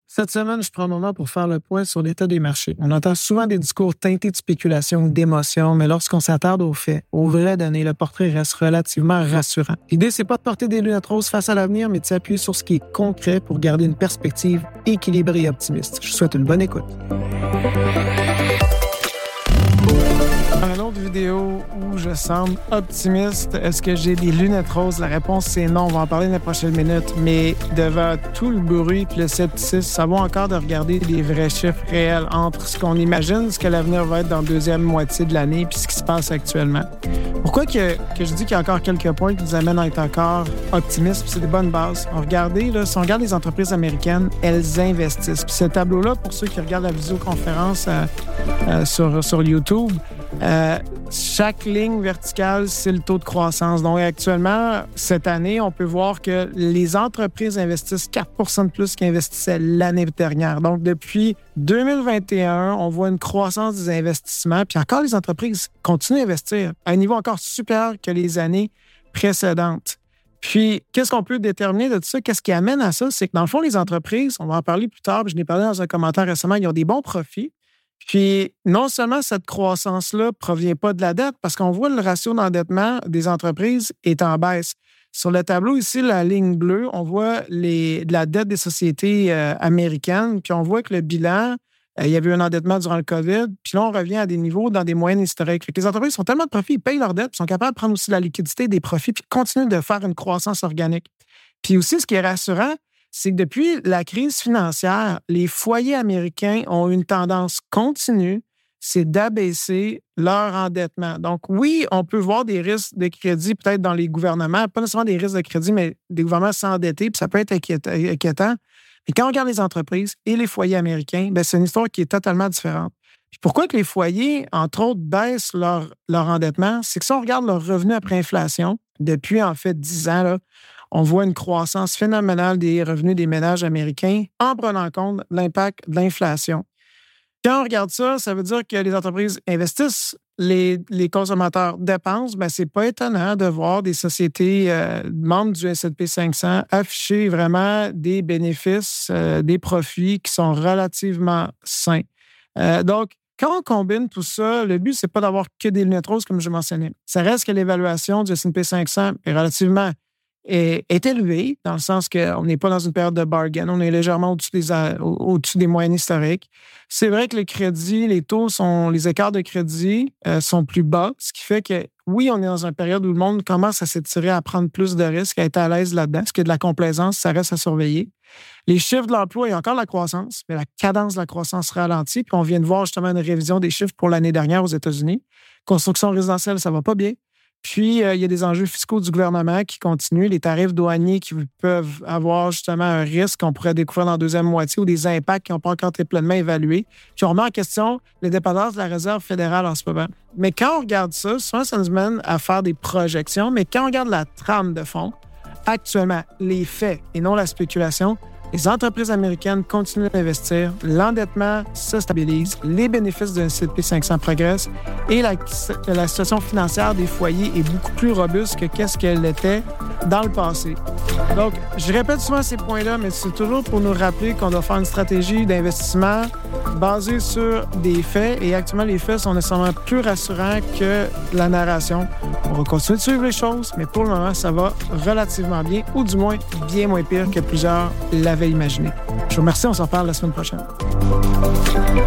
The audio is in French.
Cette semaine, je prends un moment pour faire le point sur l'état des marchés. On entend souvent des discours teintés de spéculation ou d'émotion, mais lorsqu'on s'attarde aux faits, aux vraies données, le portrait reste relativement rassurant. L'idée, c'est pas de porter des lunettes roses face à l'avenir, mais de s'appuyer sur ce qui est concret pour garder une perspective équilibrée et optimiste. Je vous souhaite une bonne écoute. Dans une autre vidéo où je semble optimiste, est-ce que j'ai des lunettes roses? La réponse, c'est non. On va en parler dans les prochaines minutes. Mais devant tout le bruit et le scepticisme, ça vaut encore de regarder les vrais chiffres réels entre ce qu'on imagine, ce que l'avenir va être dans la deuxième moitié de l'année puis ce qui se passe actuellement. Pourquoi que je dis qu'il y a encore quelques points qui nous amènent à être encore optimistes? Puis c'est des bonnes bases. Si on regarde les entreprises américaines, elles investissent. Puis ce tableau-là, pour ceux qui regardent la visioconférence sur YouTube, chaque ligne verticale, c'est le taux de croissance. Donc, actuellement, cette année, on peut voir que les entreprises investissent 4 % de plus qu'investissaient l'année dernière. Donc, depuis 2021, on voit une croissance des investissements. Puis encore, les entreprises continuent à investir à un niveau encore supérieur que les années précédentes. Puis, qu'est-ce qu'on peut déterminer de tout ça? Qu'est-ce qui amène à ça? C'est que dans le fond, les entreprises, on va en parler plus tard, je n'ai parlé dans un commentaire récemment, ils ont des bons profits. Puis, non seulement cette croissance-là ne provient pas de la dette, parce qu'on voit le ratio d'endettement des entreprises est en baisse. Sur le tableau ici, la ligne bleue, on voit la dette des sociétés américaines, puis on voit que le bilan, il y avait eu un endettement durant le COVID, puis là, on revient à des niveaux dans des moyennes historiques. Les entreprises sont tellement de profits, ils payent leurs dettes, puis sont capables de prendre aussi la liquidité des profits, puis continuent de faire une croissance organique. Puis aussi, ce qui est rassurant, c'est que depuis la crise financière, les foyers américains ont une tendance continue, c'est d'abaisser leur endettement. Donc oui, on peut voir des risques de crédit peut-être dans les gouvernements, pas nécessairement des risques de crédit, mais des gouvernements s'endetter, puis ça peut être inquiétant. Mais quand on regarde les entreprises et les foyers américains, bien, c'est une histoire qui est totalement différente. Puis pourquoi que les foyers, entre autres, baissent leur endettement? C'est que si on regarde leur revenu après inflation, depuis en fait 10 ans, là, on voit une croissance phénoménale des revenus des ménages américains en prenant compte l'impact de l'inflation. Quand on regarde ça, ça veut dire que les entreprises investissent, les consommateurs dépensent. Bien, c'est pas étonnant de voir des sociétés membres du S&P 500 afficher vraiment des bénéfices, des profits qui sont relativement sains. Donc, quand on combine tout ça, le but, c'est pas d'avoir que des lunettes roses, comme je mentionnais. Ça reste que l'évaluation du S&P 500 est relativement est élevé, dans le sens qu'on n'est pas dans une période de bargain, on est légèrement au-dessus des moyennes historiques. C'est vrai que les crédits, les écarts de crédit sont plus bas, ce qui fait que, oui, on est dans une période où le monde commence à s'étirer, à prendre plus de risques, à être à l'aise là-dedans, ce qui est de la complaisance, ça reste à surveiller. Les chiffres de l'emploi, il y a encore de la croissance, mais la cadence de la croissance ralentit, puis on vient de voir justement une révision des chiffres pour l'année dernière aux États-Unis. Construction résidentielle, ça va pas bien. Puis, il y a des enjeux fiscaux du gouvernement qui continuent, les tarifs douaniers qui peuvent avoir justement un risque qu'on pourrait découvrir dans la deuxième moitié ou des impacts qui n'ont pas encore été pleinement évalués. Puis, on remet en question les dépendances de la Réserve fédérale en ce moment. Mais quand on regarde ça, souvent, ça nous mène à faire des projections. Mais quand on regarde la trame de fond, actuellement, les faits et non la spéculation, les entreprises américaines continuent d'investir, l'endettement se stabilise, les bénéfices d'un S&P 500 progressent et la situation financière des foyers est beaucoup plus robuste que qu'est-ce qu'elle était dans le passé. Donc, je répète souvent ces points-là, mais c'est toujours pour nous rappeler qu'on doit faire une stratégie d'investissement basée sur des faits et actuellement, les faits sont nécessairement plus rassurants que la narration. On va continuer de suivre les choses, mais pour le moment, ça va relativement bien ou du moins bien moins pire que plusieurs l'avaient imaginé. Je vous remercie, on s'en parle la semaine prochaine.